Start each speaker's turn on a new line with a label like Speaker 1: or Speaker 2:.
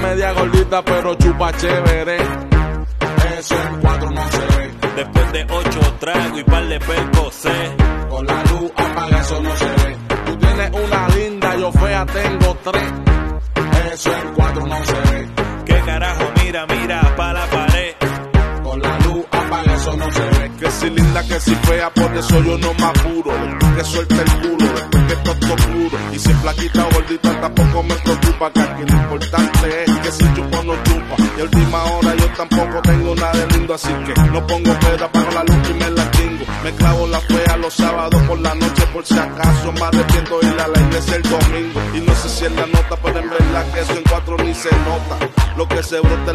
Speaker 1: media gordita, pero chupa chévere. Eso en 4 no se ve.
Speaker 2: Después de 8 tragos y par de percocé.
Speaker 1: Con la luz apaga, eso no se ve. Tú tienes una linda, yo fea tengo 3. Eso en 4 no se ve.
Speaker 2: ¿Qué carajo? Mira, pa' la pared.
Speaker 1: Con la luz apaga, eso no se ve. Que si linda, que si fea, por eso yo no me apuro. Después que suelte el culo, después que todo oscuro. Y si flaquita o gordita tampoco me preocupa, que aquí lo importante es que si chupo no chupa. Y a última hora yo tampoco tengo nada de lindo, así que no pongo peda, apago la luz y me la chingo. Me clavo la fea los sábados por la noche por si acaso. Me arrepiento de ir a la iglesia el domingo. Y no sé si es la nota, pero en verdad que eso en 4 ni se nota. Lo que se brota